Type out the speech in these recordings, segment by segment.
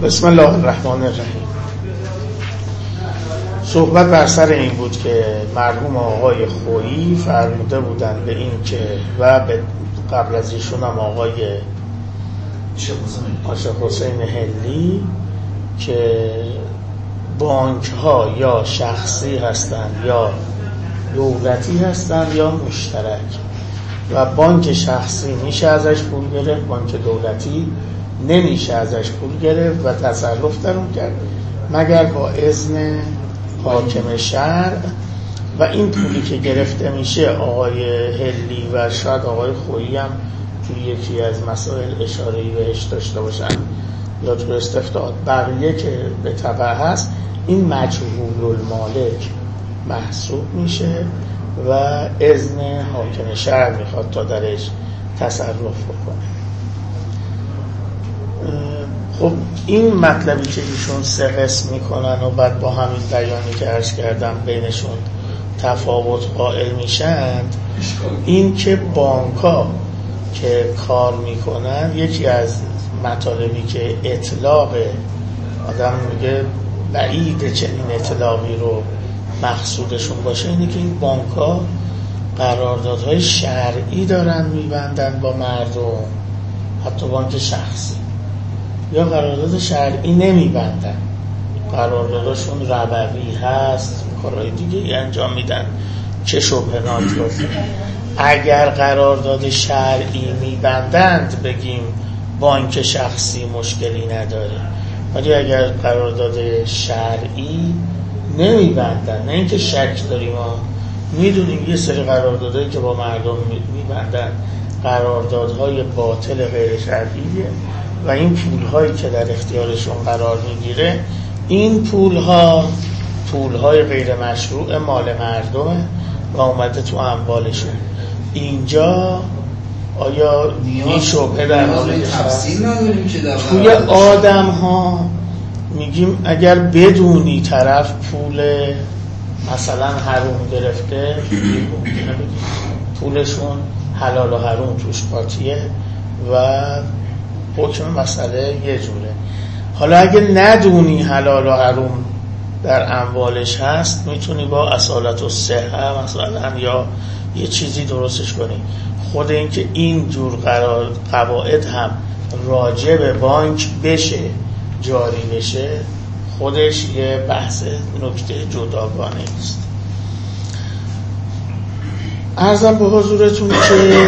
بسم الله الرحمن الرحیم. صحبت بر سر این بود که مرحوم آقای خویی فرموده بودن به این که و به قبل از ایشون هم آقای شیخ حسین هلی که بانک ها یا شخصی هستند یا دولتی هستند یا مشترک و بانک شخصی میشه ازش پول گرفت، بانک دولتی نمیشه ازش پول گرفت و تصرف در اون کرد مگر با اذن حاکم شرع. و این پولی که گرفته میشه آقای هلی و شاید آقای خویی هم توی یکی از مسائل اشاره‌ای بهش داشته باشن یا تو استفتاء بقیه که به تبع هست، این مجهول المالک محسوب میشه و اذن حاکم شرع میخواد تا درش تصرف بکنه. خب این مطلبی که ایشون سه قسم میکنن و بعد با همین بیانی که عرض کردم بینشون تفاوت قائل میشن، این که بانک‌ها که کار میکنن، یکی از مطالبی که اطلاق آدم میگه بعیده چنین اطلاقی رو مقصودشون باشه، اینه که این بانک‌ها قراردادهای شرعی دارن میبندن با مردم، حتی بانک شخصی، یا قرارداد شرعی نمیبندن، قراردادشون ربوی هست، کارهای دیگه انجام میدن چه شبهناک باشه. اگر قرارداد شرعی میبندند بگیم بانک شخصی مشکلی نداره، ولی اگر قرارداد شرعی نمیبندن، نه اینکه شک داریم، ما میدونیم یه سری قراردادهایی که با مردم میبندن قراردادهای باطل غیر شرعیه و این پولهایی که در اختیارشون قرار میگیره، این پولهای غیر مشروع مال مردمه و اومده تو اموالشون. اینجا آیا این شبهه در مورد تفصیل نداریم که در توی آدم ها میگیم اگر بدونی طرف پول مثلا حروم گرفته، پولشون حلال و حروم توش قاطیه و حکم مسئله یه جوره. حالا اگه ندونی حلال و حروم در اموالش هست، میتونی با اصالت و صحه مثلا یا یه چیزی درستش کنی. خود این که این جور قواعد هم راجع به بانک بشه، جاری بشه، خودش یه بحث نکته جداگانه است. عرضم به حضورتون که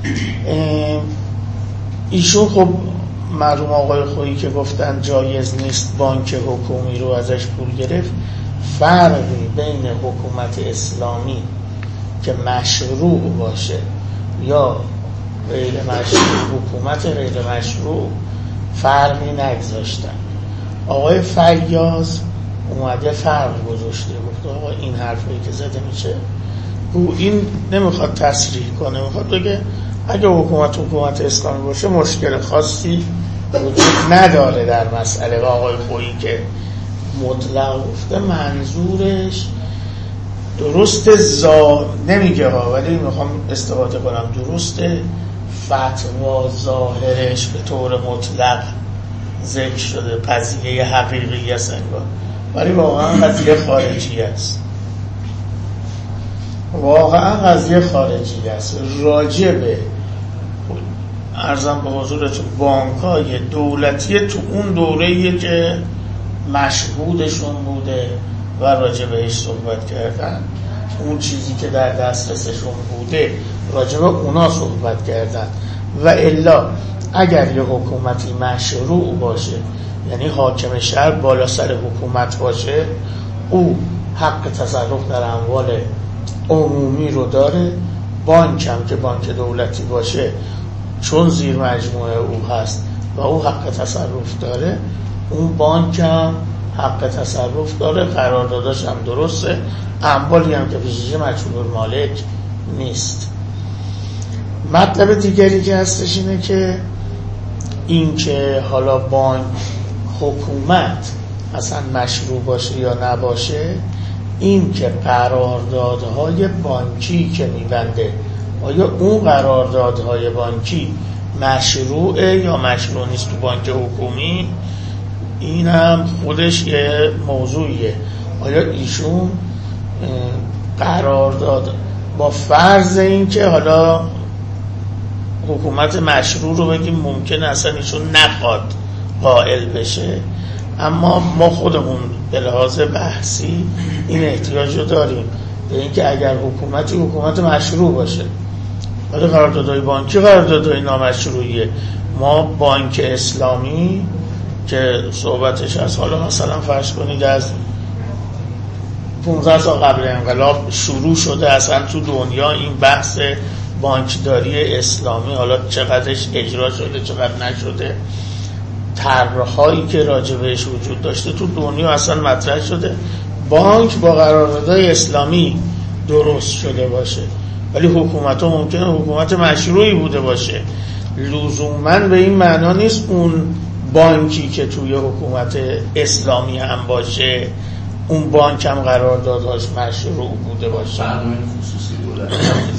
ایشون خب مرحوم آقای خویی که گفتن جایز نیست بانک حکومی رو ازش پول گرفت، فرقی بین حکومت اسلامی که مشروع باشه یا غیر مشروع، حکومت غیر مشروع، فرقی نگذاشتن. آقای فیاض اومده فرق گذاشته، گفت آقا این حرفی که زده میشه، او این نمیخواد تصریح کنه، میخواد بگه اگه حکومت اسلامی باشه مشکل خاصی وجود نداره در مسئله. و آقای خویی که مطلق گفته، منظورش درست نمیگه ها، ولی میخوام استفاده کنم، درست فتوا ظاهرش به طور مطلق ذکر شده، قضیه حقیقی است انگار، ولی واقعا قضیه خارجی است، راجع به عرضم به حضورتون بانک‌های دولتی تو اون دوره‌ای که مشهودشون بوده و راجع بهش صحبت کردن، اون چیزی که در دسترسشون بوده راجع به اونا صحبت کردن. و الا اگر یه حکومتی مشروع باشه، یعنی حاکم شهر بالا سر حکومت باشه، او حق تصرف در اموال عمومی رو داره. بانک هم که بانک دولتی باشه، چون زیر مجموعه او هست و او حق تصرف داره، اون بانک هم حق تصرف داره، قرارداداش هم درسته، اموالی هم که پیشیشه مجهول المالک نیست. مطلب دیگری که هستش اینه که این که حالا بانک حکومت اصلا مشروع باشه یا نباشه، این که قراردادهای بانکی که میبنده، آیا اون قراردادهای بانکی مشروعه یا مشروع نیست تو بانک حکومی، این هم خودش یه موضوعیه. آیا ایشون قرارداد با فرض این که حالا حکومت مشروع رو بگیم ممکن اصلا ایشون نخواد قائل بشه، اما ما خودمون به لحاظ بحثی این احتیاج رو داریم به اینکه اگر حکومتی حکومت مشروع باشه. ولی قراردادهای بانکی قراردادهای نامشروعیه. ما بانک اسلامی که صحبتش از حالا مثلا فرض کنید از 15 سال قبل انقلاب شروع شده اصلا تو دنیا این بحث بانکداری اسلامی، حالا چقدرش اجرا شده چقدر نشده، طرح‌هایی که راجع بهش وجود داشته تو دنیا اصلا مطرح شده بانک با قراردادهای اسلامی درست شده باشه. ولی حکومت ها ممکنه حکومت مشروعی بوده باشه، لزوماً به این معنا نیست اون بانکی که توی حکومت اسلامی هم باشه اون بانک هم قراردادهاش مشروع بوده باشه. برنامه خصوصی دولت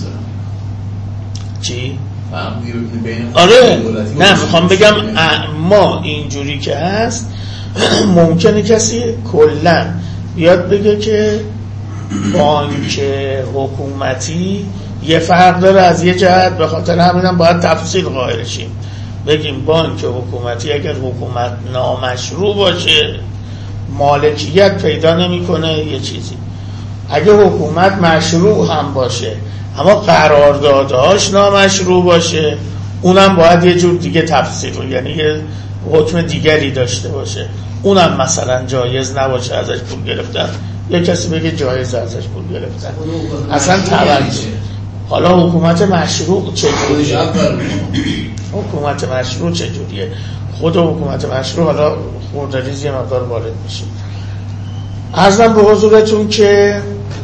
چی؟ بین آره نه میخوام بگم ما اینجوری که هست ممکنه کسی کلن بیاد بگه که بانک حکومتی یه فرق داره از یه جهت، به خاطر همینم باید تفصیل قائل شیم بگیم بانک حکومتی اگر حکومت نامشروع باشه مالکیت پیدا نمیکنه یه چیزی، اگه حکومت مشروع هم باشه اما قراردادهاش نامشروع باشه اونم باید یه جور دیگه تفسیر رو، یعنی یه حکم دیگری داشته باشه، اونم مثلا جایز نباشه ازش پول گرفتن، یه کسی بگه جایز ازش پول گرفتن. اصلا توجه حالا حکومت مشروع چجوریه؟ حکومت مشروع چجوریه؟ خود حکومت مشروع حالا خوردریز یه مقدار وارد میشه. عرضم به حضورتون که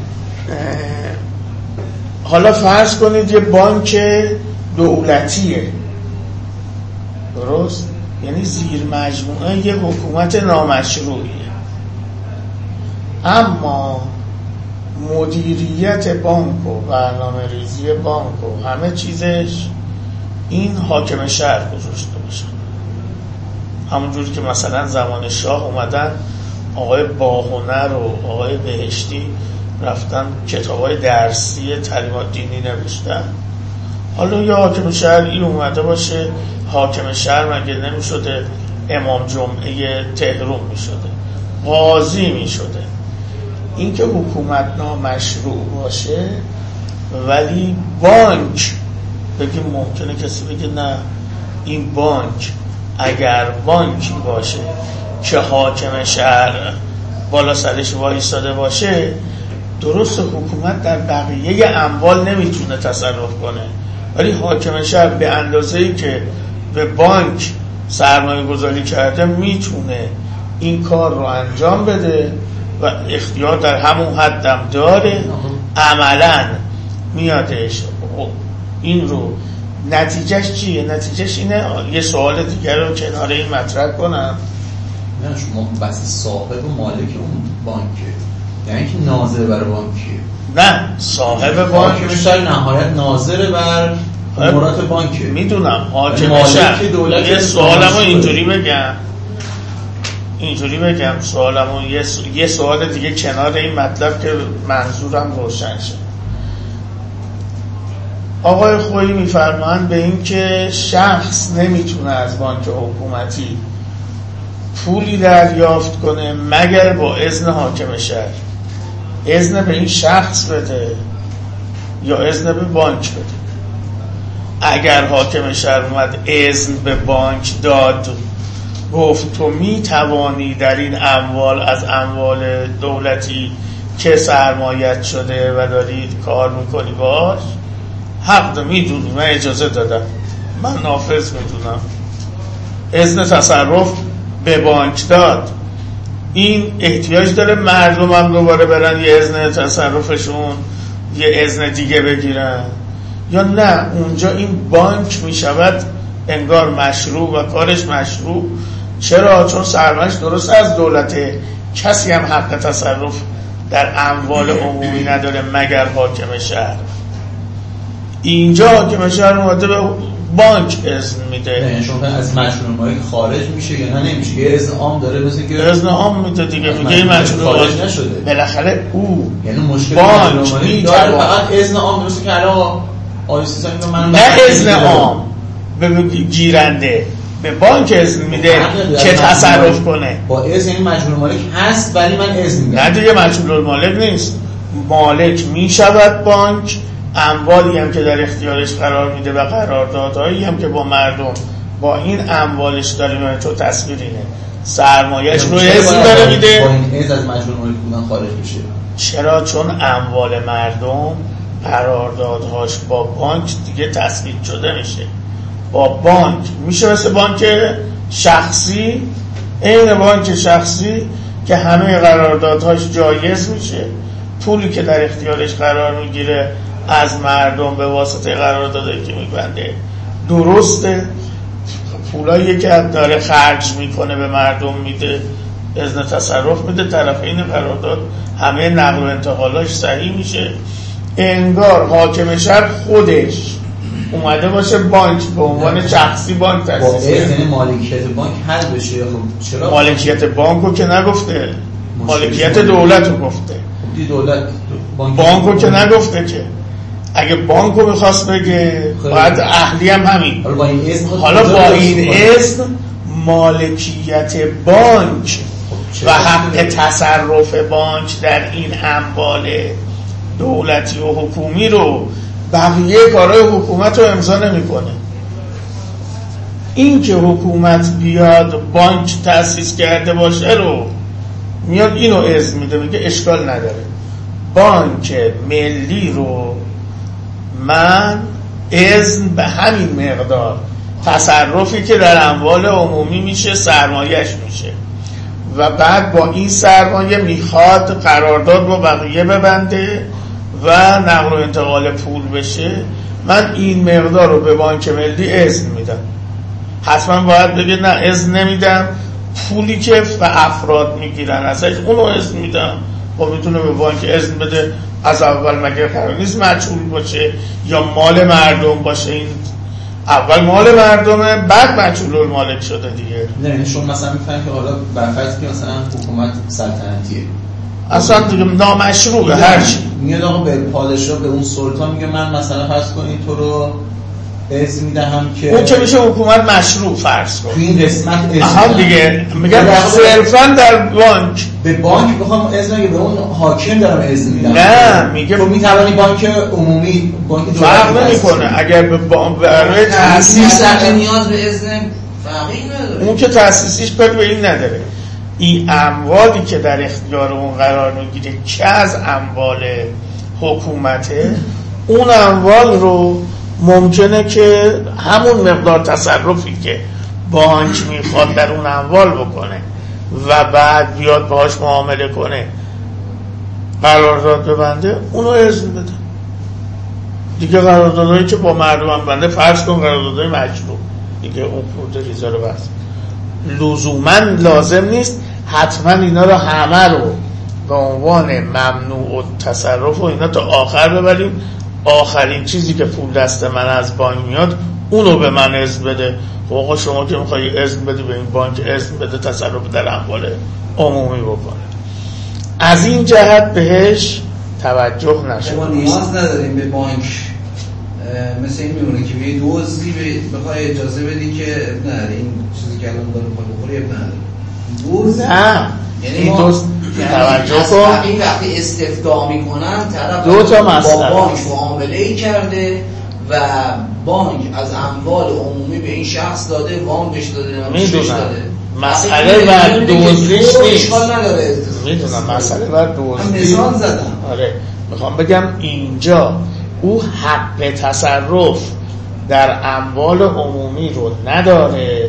حالا فرض کنید یه بانک دولتیه، درست؟ یعنی زیر مجموعه یه حکومت نامشروعیه، اما مدیریت بانک و برنامه ریزی بانک و همه چیزش این حاکم شهر گذاشته باشه. همونجوری که مثلا زمان شاه اومدن آقای باهنر و آقای بهشتی رفتن کتابای درسی تعلیمات دینی نوشتن، حالا یا حاکم شهر این اومده باشه. حاکم شهر مگه نمی شده امام جمعه تهران می شده، قاضی می شده. این که حکومت نامشروع باشه ولی بانک بگیم، ممکنه کسی بگه نه این بانک اگر بانکی باشه که حاکم شهر بالا سرش وایستاده باشه، درست حکومت در بقیه اموال نمیتونه تصرف کنه، ولی حاکم شهر به اندازه‌ای که به بانک سرمایه گذاری کرده میتونه این کار رو انجام بده و اختیار در همون حدم داره، عملاً میادش. این رو نتیجهش چیه؟ نتیجهش اینه. یه سوال دیگر رو کنار این مطرح کنم. نه شما بس صاحب و مالک اون بانکه، یعنی که ناظر بر بانکیه؟ نه صاحب بانک حاکم شهر نهایت ناظر بر امورات بانکه. میدونم حاکم شهر. یه سوالمو اینجوری بگم سوالمو یه سوال دیگه کنار این مطلب که منظورم روشن شه. آقای خویی میفرمایند به این که شخص نمیتونه از بانک حکومتی پولی دریافت کنه مگر با اذن حاکم شهر. اذن به این شخص بده یا اذن به بانک بده. اگر حاکم شهر اومد اذن به بانک داد، گفت تو میتوانی در این اموال از اموال دولتی که سرمایت شده و دارید کار میکنی باش، حق میدونی، من اجازه دادم، من نافذ میدونم. اذن تصرف به بانک داد. این احتیاج داره مردم هم دوباره برن یه اذن تصرفشون یه اذن دیگه بگیرن، یا نه اونجا این بانک میشود انگار مشروع و کارش مشروع. چرا؟ چون سرمایه‌اش درست از دولته، کسی هم حق تصرف در اموال عمومی نداره مگر حاکم شهر. اینجا حاکم شهر اومده به بانک اذن میده. نه شما از مجموعه مالک خارج میشه یا نه نمیشه؟ یه اذن عام داره مثل که اذن عام میده دیگه، میگه مجموعه خارج نشده بالاخره او یعنی مشکل بانک میتونه فقط اذن عام درسته که الان آیسیسا اینو من نه اذن عام به گیرنده به بانک اذن میده که تصرف کنه. با اذن یعنی مجموعه مالک هست ولی من اذن میدم. نه دیگه مجموعه مالک نیست، مالک میشود بانک، اموالی هم که در اختیارش قرار میده و قراردادهایی هم که با مردم با این اموالش داریم. تو تصویر اینه سرمایه‌اش رو اذن داره میده. با این اذن از مجموعه مالک بودن خارج میشه. چرا؟ چون اموال مردم قراردادهاش با بانک دیگه تثبیت شده میشه. با بانک میشه مثل بانک شخصی، این بانک شخصی که همه قراردادهاش جایز میشه، پولی که در اختیارش قرار میگیره از مردم به واسطه قراردادی که میبنده درسته، پولایی که داره خرج میکنه به مردم میده، اذن تصرف میده، طرفین قرارداد همه نقل و انتقالاش صحیح میشه. انگار حاکم شهر خودش اومده باشه بانک به عنوان شخصی بانک تأسیس کنه. یعنی مالکیت بانک حل بشه. خب چرا مالکیت بانکو که نگفته، مالکیت دولتو گفته. دولت بانکو که نگفته که. اگه بانکو میخواست بگه باید اهلی هم همین. حالا با این اذن مالکیت بانک و حق تصرف بانک در این اموال دولتی و حکومی رو بقیه کارهای حکومت رو امضا نمیکنه. این که حکومت بیاد بانک تأسیس کرده باشه رو میاد اینو اذن میده، میگه اشکال نداره بانک ملی رو من اذن به همین مقدار تصرفی که در اموال عمومی میشه سرمایه‌اش میشه و بعد با این سرمایه میخواد قرارداد با بقیه ببنده و نقل و انتقال پول بشه، من این مقدار رو به بانک ملی اذن میدم. حتما باید بگه نه اذن نمیدم، پولی که افراد میگیرن ازش اونو اذن میدم. خب میتونه به بانک اذن بده از اول مگه قرار نیست مجهول باشه یا مال مردم باشه؟ این اول مال مردمه بعد مجهول المالک شده دیگه. نه شما مثلا میفهمید که حالا برفرض که مثلا حکومت سلطنتیه اصلا دیگه نامشروعه هر چی میاد آقا به پادشاه به اون سلطان میگه من مثلا فرض کنید تو رو اذن میدهم که اون که میشه حکومت مشروع فرض کن. تو این قسمت اذن دیگه میگن صرفا در بانک به بانک بخوام اذن بگم به اون حاکم دارم اذن میدم. نه میگه تو میتوانی بانک عمومی بانک دولتی فرق نمیکنه اگر به برای تأسیس نیاز به اذن فرقی نداره. اون که تأسیسیش کاری به این نداره. این اموالی که در اختیار اون قرار میگیره که از اموال حکومته، اون اموال رو ممکنه که همون مقدار تصرفی که بانک میخواد در اون اموال بکنه و بعد بیاد باهاش معامله کنه قرارداد ببنده، اونو اذن بده دیگه. قراردادهایی که با مردم بنده فرض کن قراردادهای مجروح دیگه، اون پرده ریزا رو بس لزوما لازم نیست حتما اینا رو همه رو به عنوان ممنوع و تصرف و اینا تا آخر ببریم. آخرین چیزی که پول دست من از بانک میاد اونو به من اذن بده. خب آقا شما که میخوایی اذن بدی به این بانک اذن بده تصرف در اموال عمومی بکنه. از این جهت بهش توجه نشه. ما نیاز نداریم به بانک مثل این میمونه که یه دوزی بخوای اجازه بدی که نه این چیزی که الان داره بخوری دوز نه یعنی این دوست توجه کن. این وقتی استفتاء میکنن طرف دو تا مسئله با بانک معامله‌ای کرده و بانک از اموال عمومی به این شخص داده، وام بهش داده، میدونم مسئله بر دوزیش نیست. میدونم مسئله بر دوزیش مثال زدم. آره میخوام بگم اینجا او حق تصرف در اموال عمومی رو نداره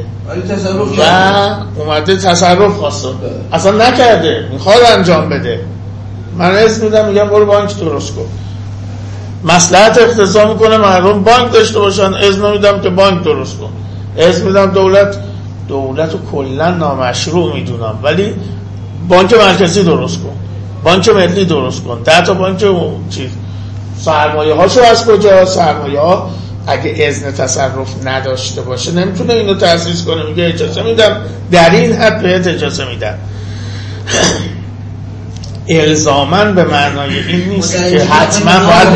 و اومده تصرف خواسته اصلا نکرده، میخواد انجام بده. من اسم میدم میگم برو بانک درست کن، مصلحت اقتضا میکنه مردم بانک داشته باشن، اذن میدم که بانک درست کن. اذن میدم دولت رو کلا نامشروع میدونم ولی بانک مرکزی درست کن، بانک ملی درست کن، 10 تا بانک چیز سرمایه هاشو از کجا؟ سرمایه ها اگه اذن تصرف نداشته باشه نمیتونه اینو تأسیس کنه، میگه اجازه میدم در این حد بهت اجازه میدم. الزاماً به معنای این نیست که حتما باید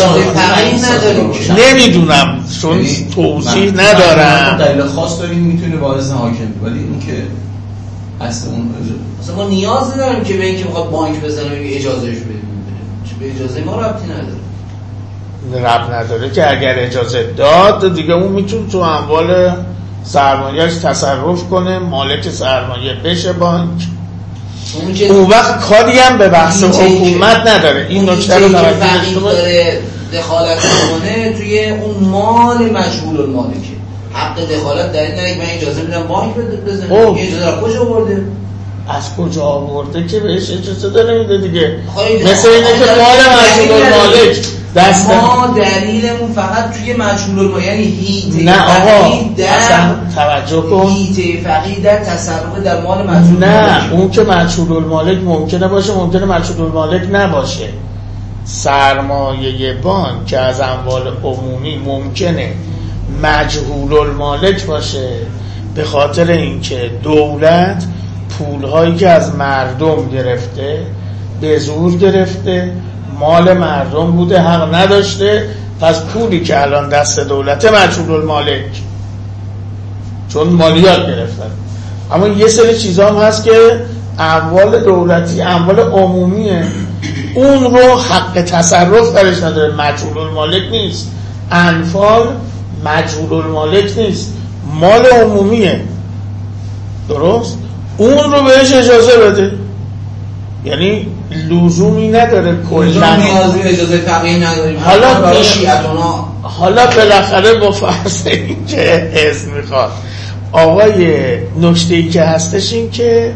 نمیدونم چون توضیح ندارم. دلیل خاص داریم میتونه با اذن حاکم، ولی این که اصلا اون مثلا ما نیاز نداریم که به اینکه بخواد بانک بزنه بگه اجازهش بدیم، به اجازه ما ربطی نداره. ربط نداره که اگر اجازه داد دیگه اون میتونه تو اموال سرمایه‌اش تصرف کنه، مالک سرمایه بشه بانک. اون وقت کاری هم به بحث حکومت نداره. این نکته رو توجه داره دخالت کنه توی اون مال مجهول المالکه. حق دخالت در این نه که من اجازه میدم بانک بزنه. اجازه رو کجا آورده؟ از کجا آورده که بهش اجازه داره میده دیگه. مثل اینه که مال مجهول المالک دست ما دلیلمون فقط توی مجهول المالک، یعنی هیته نه آقا اصلا توجه کن، هیته فقیه در تصرف در مال مجهول نه المالک. اون که مجهول المالک ممکنه باشه، ممکنه مجهول المالک نباشه. سرمایه بانک که از اموال عمومی ممکنه مجهول المالک باشه، به خاطر اینکه دولت پولهایی که از مردم گرفته به زور گرفته، مال مردم بوده، حق نداشته، پس پولی که الان دست دولته مجهول المالک، چون مالیات گرفتن. اما یه سری چیزا هم هست که اموال دولتی، اموال عمومیه، اون رو حق تصرف درش نداره، مجهول المالک نیست. انفال مجهول المالک نیست، مال عمومیه، درست؟ اون رو بهش اجازه بده، یعنی لزومی نداره کلا نیازی به اجازه فقیه نداریم. حالا بالاخره با فرض این که اذن میخواد. آقای نکته‌ای که هستش این که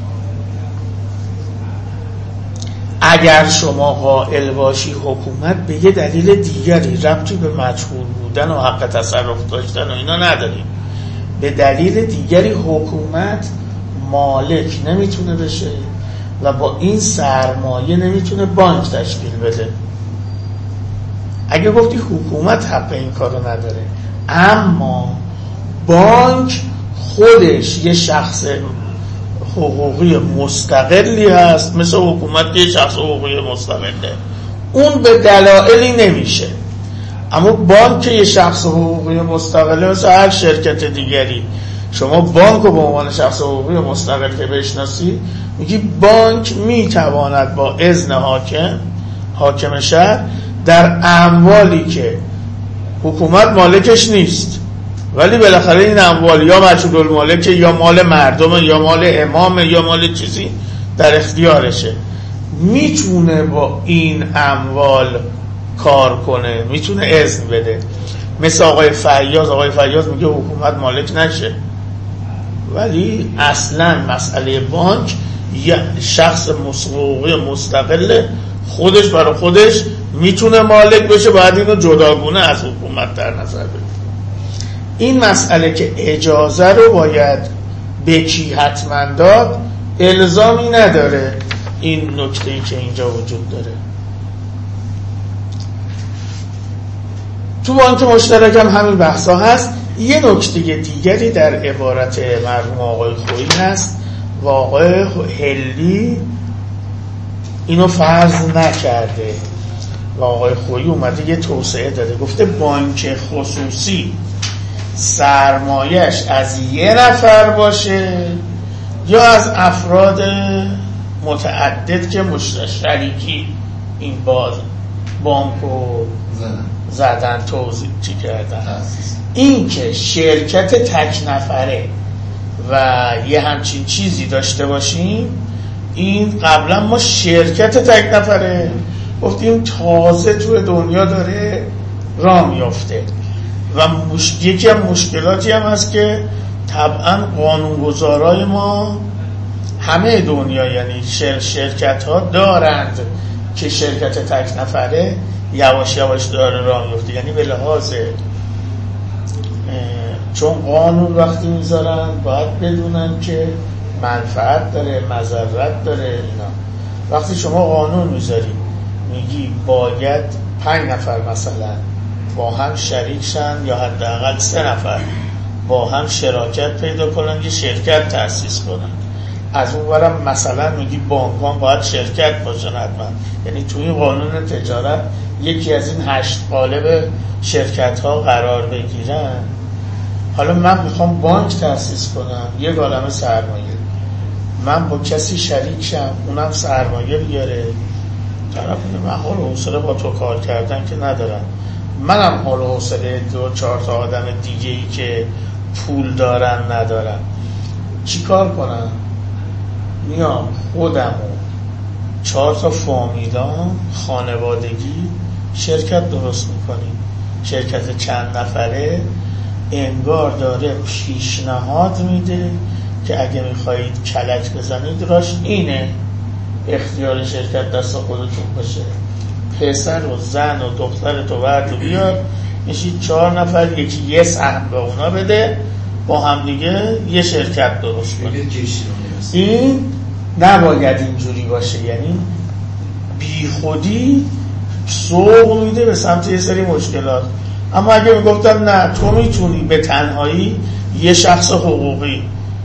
اگر شما قائل باشی حکومت به یه دلیل دیگری، ربطی به مجهول بودن و حق تصرف داشتن و اینا نداریم، به دلیل دیگری حکومت مالک نمیتونه بشه و با این سرمایه نمیتونه بانک تشکیل بده. اگه گفتی حکومت حق این کارو نداره، اما بانک خودش یه شخص حقوقی مستقلی هست، مثل حکومت یه شخص حقوقی مستقله، اون به دلایلی نمیشه. اما بانک یه شخص حقوقی مستقله، مثل هر شرکت دیگری. شما بانک رو به عنوان شخص حقوقی مستقل که بشناسی، میگی بانک میتواند با اذن حاکم شهر در اموالی که حکومت مالکش نیست، ولی بالاخره این اموال یا مجهول المالک یا مال مردم یا مال امام یا مال چیزی در اختیارشه، میتونه با این اموال کار کنه، میتونه اذن بده. مثل آقای فیاض میگه حکومت مالک نشه، ولی اصلا مسئله بانک یه شخص حقوقی مستقل خودش برای خودش میتونه مالک بشه، باید اینو جداگونه از حکومت در نظر بگیره. این مسئله که اجازه رو باید به کی حتما داد الزامی نداره. این نکته‌ای که اینجا وجود داره تو بانک مشترک هم همین بحثا هست. یه نکته دیگری در عبارت مرحوم آقای خویی هست و آقای هلی اینو فرض نکرده و آقای خویی اومده یه توسعه داده، گفته بانک خصوصی سرمایه‌اش از یه نفر باشه یا از افراد متعدد که شریکی این بانکو زدن توضیح کردن. این که شرکت تک نفره و یه همچین چیزی داشته باشیم، این قبلا ما شرکت تک نفره گفتیم تازه توی دنیا داره راه میفته و یکی از مشکلاتی هم هست که طبعا قانونگذارای ما همه دنیا، یعنی شرکت ها دارند که شرکت تک نفره یواش یواش داره راه میفته، یعنی به لحاظ چون قانون وقتی میذارن باید بدونن که منفعت داره، مضرت داره اینا. وقتی شما قانون میذاری میگی باید 5 نفر مثلا با هم شریک شن یا حداقل 3 نفر با هم شراکت پیدا کنن یه شرکت تأسیس کنن. از اون ورم مثلا میگی بانک‌ها باید شرکت باشن حتما، یعنی توی قانون تجارت یکی از این 8 قالب شرکت ها قرار بگیرن. حالا من میخوام بانک تأسیس کنم، یک عالمه سرمایه، من با کسی شریک شم، اونم سرمایه بیاره، طرف میگه من حال و حوصله با تو کار کردن که ندارم، منم حال و حوصله 2-4 تا آدم دیگه ای که پول دارن ندارم، چی کار کنم؟ میام خودم و 4 تا فامیلام خانوادگی شرکت درست میکنیم. شرکت چند نفره انگار داره پیشنهاد میده که اگه میخواهید کلک بزنید راش اینه، اختیار شرکت دست خودتون باشه، پسر و زن و دختر تو ورد و بیار، میشید 4 نفر، یکی یه سهم به اونا بده، با هم دیگه یه شرکت درست کنید. این نباید اینجوری باشه، یعنی بی خودی سوق میده به سمت یه سری مشکلات. اما اگه میگفتم نه تو میتونی به تنهایی یه شخص حقوقی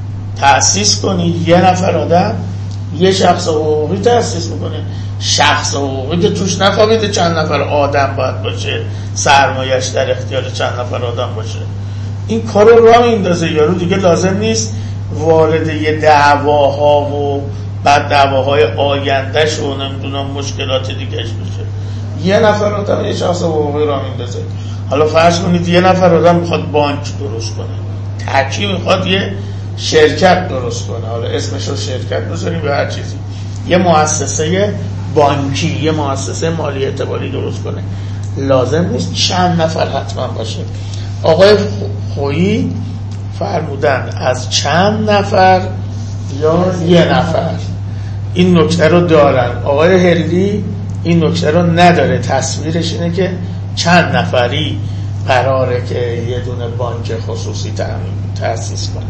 تأسیس کنی، یه نفر آدم یه شخص حقوقی تأسیس میکنه، شخص حقوقی که توش نفهمیده چند نفر آدم باید باشه، سرمایش در اختیار چند نفر آدم باشه، این کار رو راه میندازه. یارو دیگه لازم نیست وارد یه دعواها و بعد دعواهای آیندهش و نمیدونم مشکلات دیگهش بشه. یه نفر آدم یه شخص حقوقی راه میندازه. حالا فرض کنید یه نفر آدم میخواد بانک درست کنه، تکی میخواد یه شرکت درست کنه، حالا اسمش رو شرکت بذاریم به هر چیزی، یه مؤسسه بانکی، یه مؤسسه مالی اعتباری درست کنه، لازم نیست چند نفر حتما باشه. آقای خویی فرمودن از چند نفر یا یه نفر، این نکته رو دارن. آقای هلی این نکته رو نداره، تصویرش اینه که چند نفری قراره که یه دونه بانک خصوصی تأسیس کنه.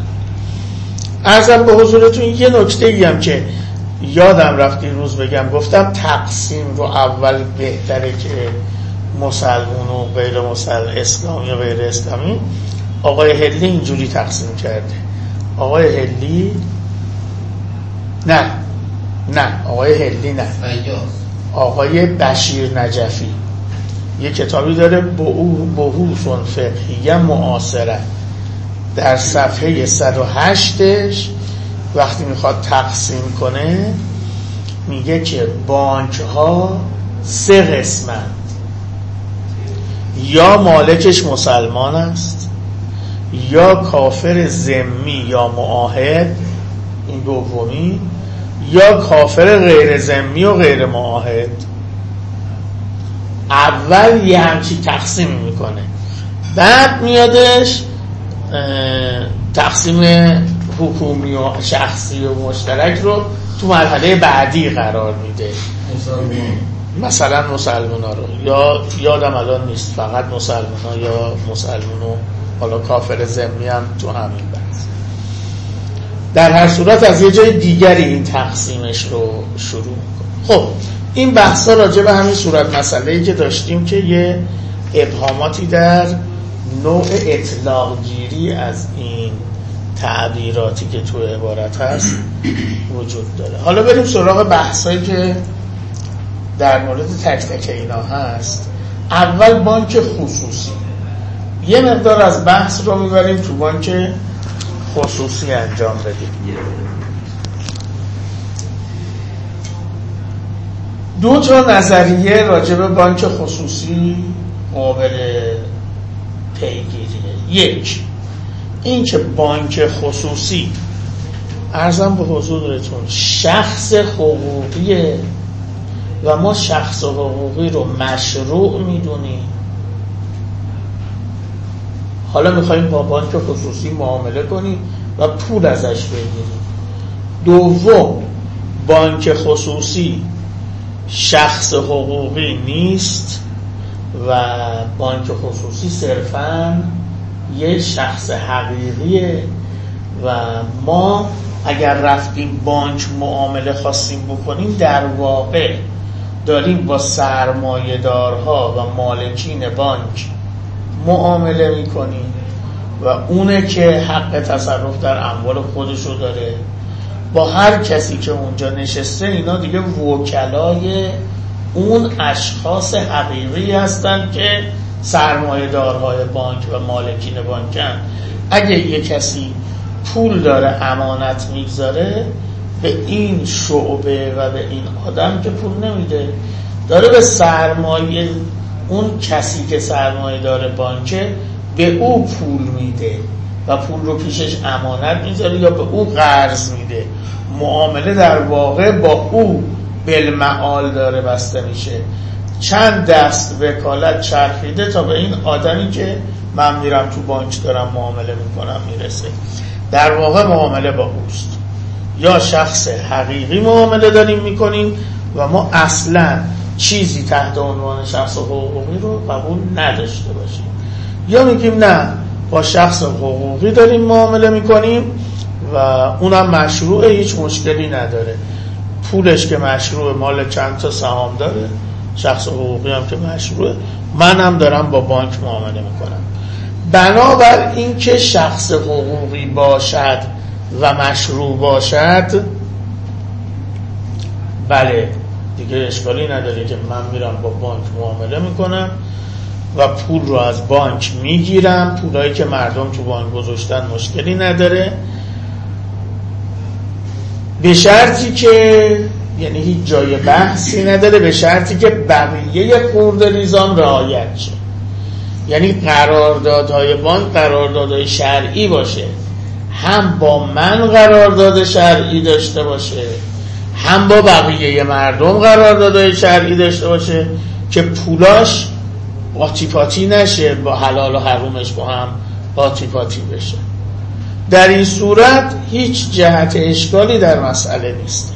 عرضم به حضورتون یه نکته ای هم که یادم رفت این روز بگم، گفتم تقسیم رو اول بهتره که مسلمون و غیر مسلمون، اسلامی و غیر اسلامی. آقای هلی اینجوری تقسیم کرده. آقای هلی نه آقای هلی نه، آقای بشیر نجفی یه کتابی داره بحوث فقهیه معاصره، در صفحه 108ش وقتی میخواد تقسیم کنه میگه که بانک ها 3 قسمند، یا مالکش مسلمان است، یا کافر ذمی یا معاهد، این دومی، یا کافر غیر ذمی و غیر معاهد. اول یه همچی تقسیم میکنه، بعد میادش تقسیم حکومی و شخصی و مشترک رو تو مرحله بعدی قرار میده. مثلا مسلمان ها رو، یا یادم الان نیست، فقط مسلمان ها یا مسلمان و حالا کافر ذمی هم تو همین بحث. در هر صورت از یه جای دیگری این تقسیمش رو شروع میکنه. خب این بحثا راجع به همین صورت مسئله‌ای که داشتیم که یه ابهاماتی در نوع اطلاق گیری از این تعبیراتی که تو عبارت هست وجود داره. حالا بریم سراغ بحثایی که در مورد تک تک اینا هست. اول بانک خصوصی، یه مقدار از بحث رو میبریم تو بانک خصوصی انجام بدیم. 2 تا نظریه راجع به بانک خصوصی قابل پیگیریه. 1 این که بانک خصوصی، عرضم به حضورتون، شخص حقوقیه و ما شخص حقوقی رو مشروع میدونیم. حالا میخواییم با بانک خصوصی معامله کنیم و پول ازش بگیریم. 2 بانک خصوصی شخص حقوقی نیست و بانک خصوصی صرفاً یه شخص حقیقیه و ما اگر رفتیم بانک معامله خواستیم بکنیم، در واقع داریم با سرمایه‌دارها و مالکین بانک معامله میکنی و اونه که حق تصرف در اموال خودشو داره، با هر کسی که اونجا نشسته اینا دیگه وکلای اون اشخاص حقیقی هستن که سرمایه دارهای بانک و مالکین بانکن. اگه یه کسی پول داره امانت میگذاره به این شعبه و به این آدم که پول نمیده، داره به سرمایه اون کسی که سرمایه داره بانکه به او پول میده و پول رو پیشش امانت میذاره یا به او قرض میده. معامله در واقع با او بالمعال داره بسته میشه. چند دست وکالت چرخیده تا به این آدمی که من میرم تو بانک دارم معامله میکنم میرسه. در واقع معامله با اوست. یا شخص حقیقی معامله داریم میکنیم و ما اصلا چیزی تحت عنوان شخص حقوقی رو قبول نداشته باشیم، یا میگیم نه با شخص حقوقی داریم معامله میکنیم و اونم مشروعه، هیچ مشکلی نداره، پولش که مشروعه، مال چند تا سهام داره، شخص حقوقی هم که مشروعه، منم دارم با بانک معامله میکنم. بنابر این که شخص حقوقی باشد و مشروع باشد، بله دیگه اشکالی نداره که من میرم با بانک معامله میکنم و پول رو از بانک میگیرم، پولایی که مردم تو بانک گذاشتن مشکلی نداره، به شرطی که یعنی هیچ جای بحثی نداره، به شرطی که بقیه خرده‌ریزان رعایت شه. یعنی قراردادهای بانک قراردادهای شرعی باشه، هم با من قرارداد شرعی داشته باشه، هم با بقیه مردم قراردادهای شرعی داشته باشه که پولاش قاطی پاتی نشه، با حلال و حرومش با هم قاطی پاتی بشه. در این صورت هیچ جهت اشکالی در مسئله نیست.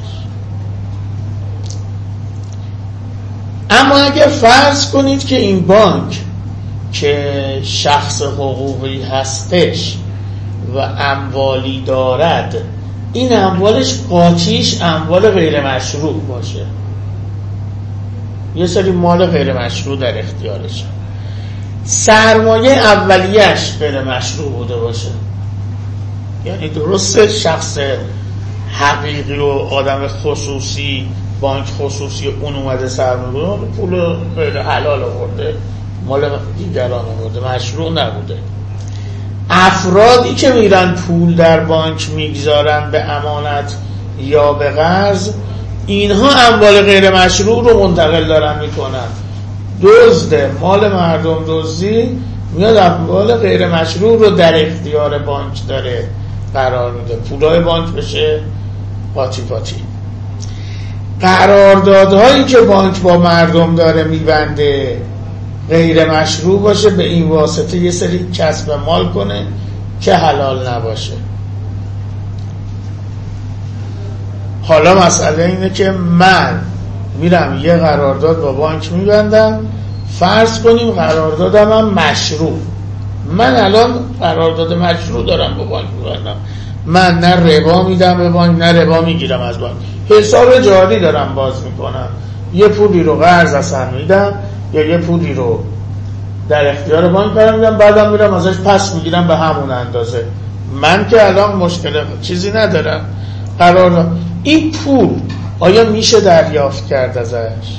اما اگر فرض کنید که این بانک که شخص حقوقی هستش و اموالی دارد، این اموالش قاطیش اموال غیر مشروع باشه، یه سری مال غیر مشروع در اختیارش، سرمایه اولیش غیر مشروع بوده باشه، یعنی درسته شخص حقیقی و آدم خصوصی، بانک خصوصی اون اومده سرمایه پول غیر حلال آورده، مال دیگران آورده، مشروع نبوده. افرادی که میرن پول در بانک میگذارن به امانت یا به قرض، اینها اموال غیر مشروع رو منتقل دارن میکنن. دزد مال مردم دزدی میاد اموال غیر مشروع رو در اختیار بانک داره قرار میده، پولای بانک بشه پاتی پاتی. قراردادهایی که بانک با مردم داره میبنده غیر مشروع باشه، به این واسطه یه سری کسب مال کنه که حلال نباشه. حالا مسئله اینه که من میرم یه قرارداد با بانک میبندم، فرض کنیم قراردادم هم مشروع، من الان قرارداد مشروع دارم با بانک میبندم، من نه ربا میدم به بانک نه ربا میگیرم از بانک، حساب جاری دارم باز میکنم، یه پولی رو قرض اصلا میدم یا یه پولی رو در اختیار بانک قرار میدم، بعدم میرم ازش پس میگیرم به همون اندازه، من که الان مشکل چیزی ندارم. قرار این پول آیا میشه دریافت کرد ازش؟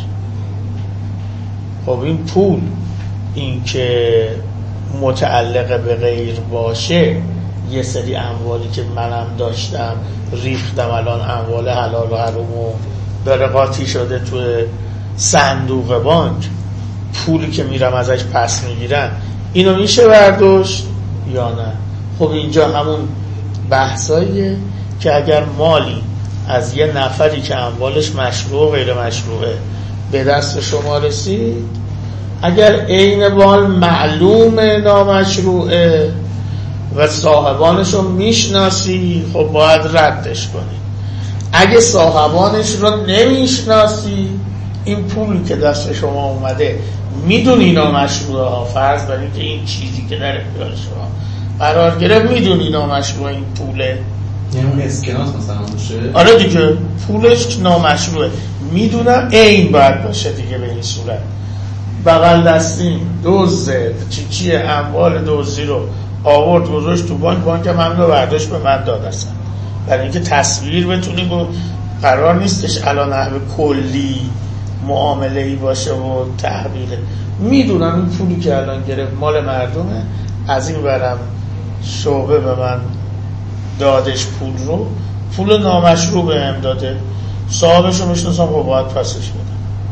خب این پول این که متعلق به غیر باشه، یه سری اموالی که منم داشتم ریختم الان اموال حلال و حرومو داره قاطی شده تو صندوق بانک، پولی که میرم ازش پس میگیرن، اینو میشه برداشت یا نه؟ خب اینجا همون بحثاییه که اگر مالی از یه نفری که اموالش مشروع و غیر مشروعه به دست شما رسید، اگر عین مال معلوم نامشروعه و صاحبانشو میشناسی، خب باید ردش کنی. اگه صاحبانش رو نمیشناسی، این پولی که دست شما اومده میدونی نامشروعه ها، فرض برید که این چیزی که در اختیار شما قرار گرفت میدونی نامشروعه این پوله، یعنی اون اسکناس مثلا باشه؟ آره دیگه پولش نامشروعه، میدونم این باید باشه دیگه به این صورت. بغل دستیم دزد چی اموال دزدی رو آورد گذاشت تو بانک هم همین رو برداشت به من داد اصلا. برای اینکه تصویر بتونیم قرار نیستش الان نحوه کلی معامله ای باشه و تحویله. میدونم این پولی که الان گرفت مال مردمه، از این برم شعبه به من دادش پول نامشروع به هم داده، صاحبش رو میشناسم خب باید پسش بدم.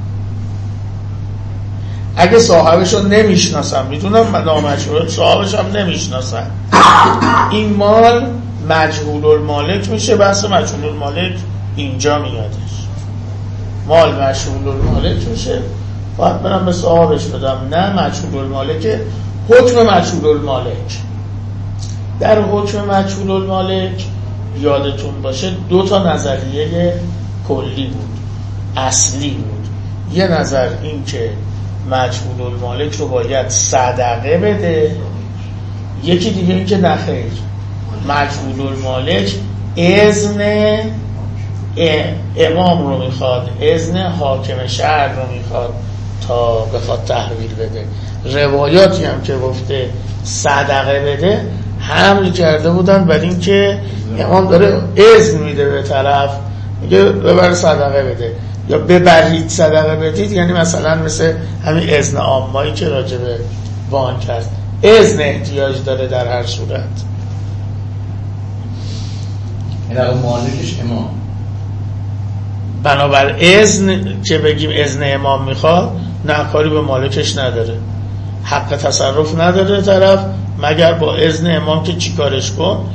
اگه صاحبش رو نمیشناسم میدونم من نامشروع، صاحبش هم نمیشناسم، این مال مجهول المالک میشه. بحث مجهول المالک اینجا میادش، مال مجهول المالک میشه، باید برم به صاحبش بدم. نه مجهول المالک، حکم مجهول المالک. در حکم مجهول المالک یادتون باشه 2 نظریه کلی بود، اصلی بود. یه نظر این که مجهول المالک رو باید صدقه بده، یکی دیگه این که نخیر، مجهول المالک اذن امام رو میخواد، اذن حاکم شهر رو میخواد تا بخواد تحویل بده. روایاتی هم که گفته صدقه بده حمل کرده بودن بر این که امام داره اذن میده به طرف، میگه ببر صدقه بده یا ببرید صدقه بدید، یعنی مثلا مثل همین اذن عامایی که راجع به بانک هست، اذن احتیاج داره در هر صورت. این اگه مالکش امام، بنابر اذن که بگیم اذن امام میخواد، نه کاری به مالکش نداره، حق تصرف نداره طرف مگر با اذن امام که چی کارش کن.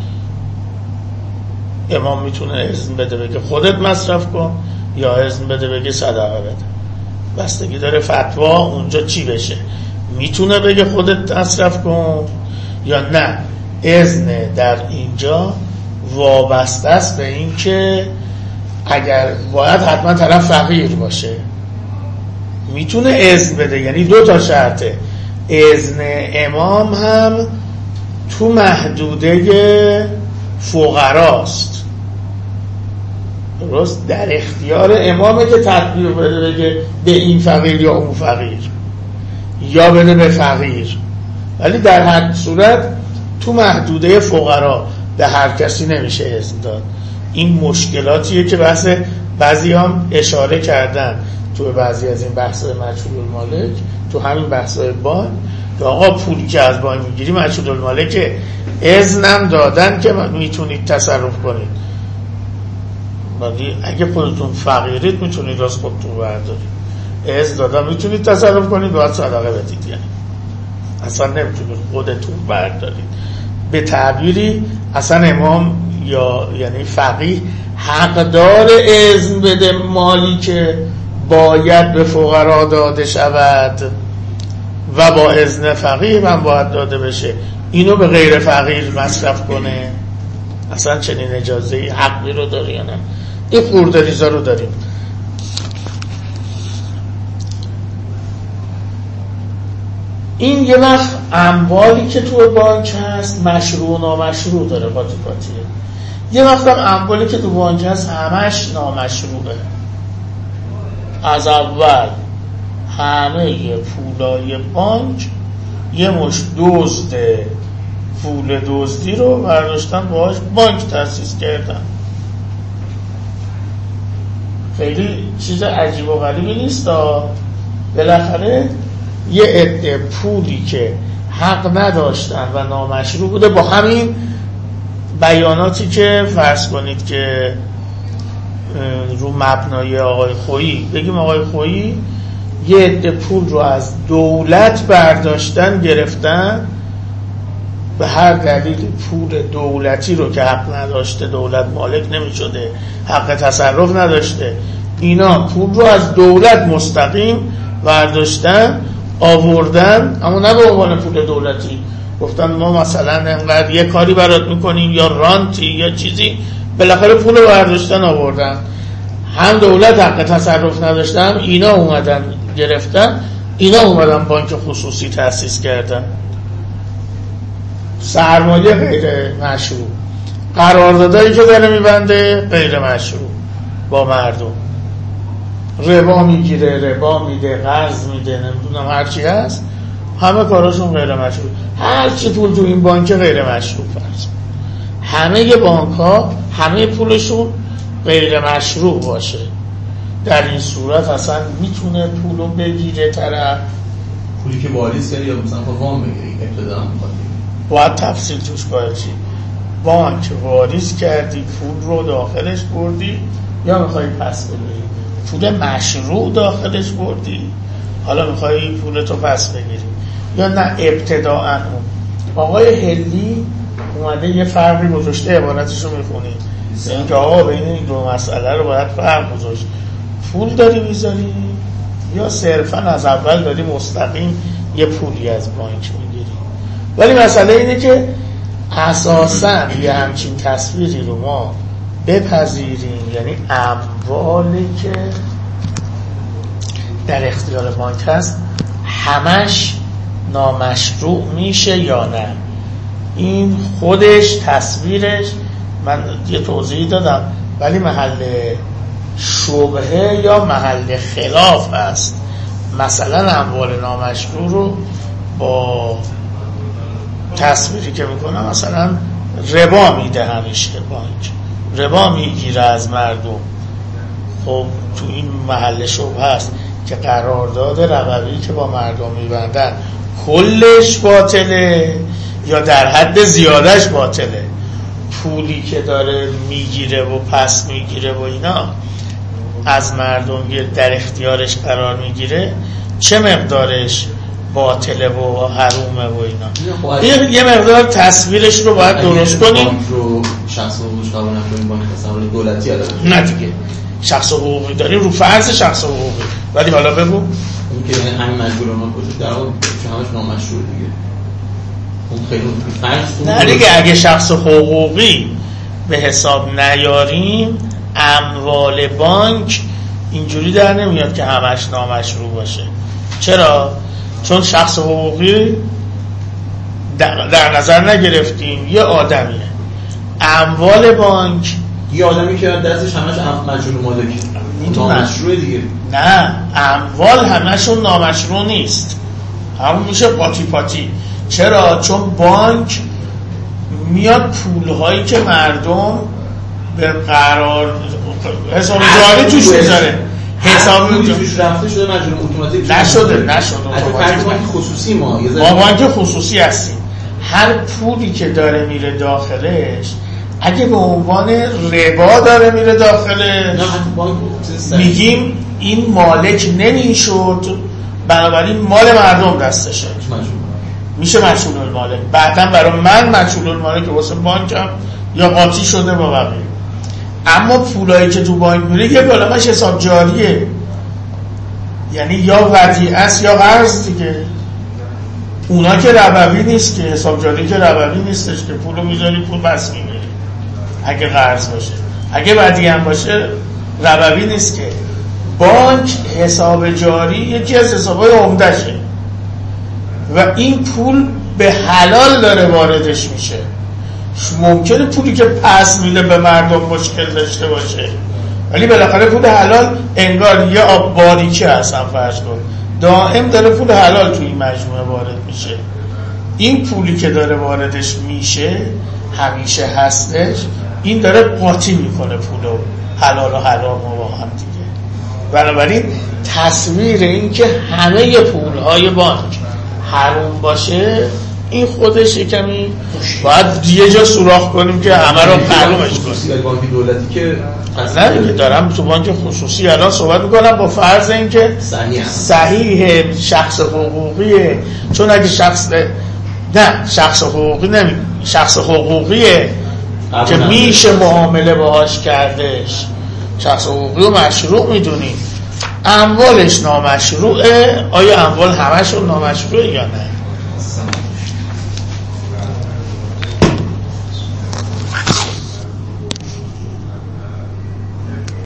امام میتونه اذن بده بگه خودت مصرف کن، یا اذن بده بگه صدقه بده، بستگی داره فتوا اونجا چی بشه. میتونه بگه خودت مصرف کن یا نه. اذن در اینجا وابسته است به این که اگر باید حتما طرف فقیر باشه میتونه اذن بده، یعنی 2 شرطه. اذن امام هم تو محدوده فقراست، درست در اختیار امامه که تطبیق بده بگه به این فقیر یا اون فقیر، یا بده به فقیر، ولی در هر صورت تو محدوده فقرا به هر کسی نمیشه اذن داد. این مشکلاتیه که بعضی هم اشاره کردن تو بعضی از این بحث مجهول المالک، تو همین بحث‌های بانک، که آقا پولی که از بانک میگیری مجهول المالک، اذنم دادن که میتونید تصرف کنید، ولی اگه خودتون فقیرید میتونید از خودتون بردارید. اذن دادن میتونید تصرف کنید، باید صدقه بدید، یعنی اصلا نمیتونید خودتون بردارید. به تعبیری اصلا امام یا یعنی فقیه حقدار اذن بده مالی که باید به فقرا داده شود و با اذن فقیه هم باید داده بشه، اینو به غیر فقیر مصرف کنه. اصلا چنین اجازه‌ای حقی رو داره یا نه؟ این خوردریزا رو داریم. این یه وقت اموالی که تو بانک هست مشروع و نامشروع داره، پاتیه. یه وقت هم اموالی که تو بانک هست همش نامشروعه. از اول همه پولای بانک یه مش دزد پول دزدی رو برداشتن باهاش بانک تأسیس کردن. خیلی چیز عجیب و غریبی نیست. بالاخره یه عده پولی که حق نداشتن و نامشروع بوده، با همین بیاناتی که فرض کنید که رو مبنای آقای خویی بگیم آقای خویی یه عده پول رو از دولت برداشتن گرفتن، به هر دلیل پول دولتی رو که حق نداشته، دولت مالک نمی شده، حق تصرف نداشته، اینا پول رو از دولت مستقیم برداشتن آوردن، اما نه به عنوان پول دولتی. گفتن ما مثلا انقدر یه کاری برات میکنیم یا رانتی یا چیزی، بالاخره پول رو برداشتن آوردن. هم دولت حق تصرف نداشتن، اینا اومدن گرفتن، اینا اومدن بانک خصوصی تأسیس کردن. سرمایه غیر مشروع، قراردادایی که داره میبنده غیر مشروع با مردم. ربا میگیره، ربا میده، قرض میده، نمیدونم هرچی هست، همه کاراشون غیر مشروع. هر چی پول تو این بانک غیر مشروع فرض، همه بانک ها همه پولشون غیر مشروع باشه. در این صورت اصلا میتونه پولو بگیره طرف، پولی که واریث کردی یا مثلا وام بگیری ابتدا میخواد باید تفصیل توش باید چی؟ بانک واریث کردی، پول رو داخلش بردی یا میخوای پس بگیری؟ پول مشروع داخلش بردی حالا میخوای پولتو پس بگیری یا نه ابتداءً اون. آقای هلی اومده یه فرقی گذاشته، عبارتشو میخونی اینکه آقا بین این دو مسئله رو باید فرق گذاشت، پول داری میذاری یا صرفاً از اول داری مستقیم یه پولی از بانک میگیری. ولی مسئله اینه که اساساً یه همچین تصویری رو ما بپذیریم، یعنی اموالی که در اختیار بانک هست همش نامشروع میشه یا نه. این خودش تصویرش من یه توضیح دادم، ولی محل شبهه یا محل خلاف است. مثلا اموال نامشروع رو با تصویری که میکنم، مثلا ربا میده همیشه بانک، ربا میگیره از مردم. خب تو این محل شبهه است که قرارداد ربوی که با مردم میبندن کلش باطله یا در حد زیادش باطله. پولی که داره میگیره و پس میگیره و اینا از مردم در اختیارش قرار میگیره، چه مقدارش باطله و حرومه و اینا. یه مقدار تصویرش رو باید درست کنیم. بانک رو شخص حقوقیش قبول نکنیم، بانک مثلا دولتی الان نه دیگه شخص حقوقی داریم رو فرض شخص حقوقی. ولی حالا بگو اون که همین مجبور ما کجاش در واقع همش نامشروع دیگه. اون خیلی فرض نه دیگه اگه شخص حقوقی به حساب نیاریم، اموال بانک اینجوری در نمیاد که همش نامشروع باشه. چرا؟ چون شخص حقوقی در نظر نگرفتیم یه آدمیه، اموال بانک یه آدمی که دستش همش مجبور مالکی نامشروع دیگه. نه اموال همشون نامشروع نیست، همون میشه پاتی پاتی. چرا؟ چون بانک میاد پولهایی که مردم به قرار حساب جاری توش میذاره، حساب توش رفته شده مجبور اتوماتیک نشده از بانک خصوصی ما بانک خصوصی هستیم. هر پولی که داره میره داخلش اگه به عنوان ربا داره میره داخلش میگیم این مالک نمیشد، بنابراین مال مردم دستشه، میشه مشمول المالک. بعداً برای من مشمول المالک که واسه بانکم یا قاطی شده با بقیه. اما پولایی که تو بانک میره یه کلمش حساب جاریه، یعنی یا ودیعه است یا قرض دیگه. اونا که ربوی نیست، که حساب جاری که ربوی نیستش که پولو میذاری پول بس میمیری اگه قرض باشه. اگه ودیعه هم باشه ربوی نیست که. بانک حساب جاری یکی از حسابای عمدشه و این پول به حلال داره واردش میشه. ممکنه پولی که پس میده به مردم مشکل داشته باشه، ولی بالاخره پول حلال انگار یه آب باریکه هستن فرض کن، دائم داره پول حلال توی این مجموعه وارد میشه. این پولی که داره واردش میشه همیشه هستش، این داره قاطی میکنه پولو حلال و حرام و با هم دیگه. بنابراین تصویر این که همه پولهای بانک حرام باشه این خودش کمی باید یه جا سوراخ کنیم که همه رو معلومش کنیم. بانک دولتی که نه دیگه دارم تو بانک خصوصی الان صحبت میکنم با فرض این که صحیح شخص حقوقیه. چون اگه شخص حقوقی شخص حقوقیه که میشه معامله باهاش کردش، شخص حقوقی رو مشروع میدونیم، اموالش نامشروعه. آیا اموال همشون نامشروعه یا نه؟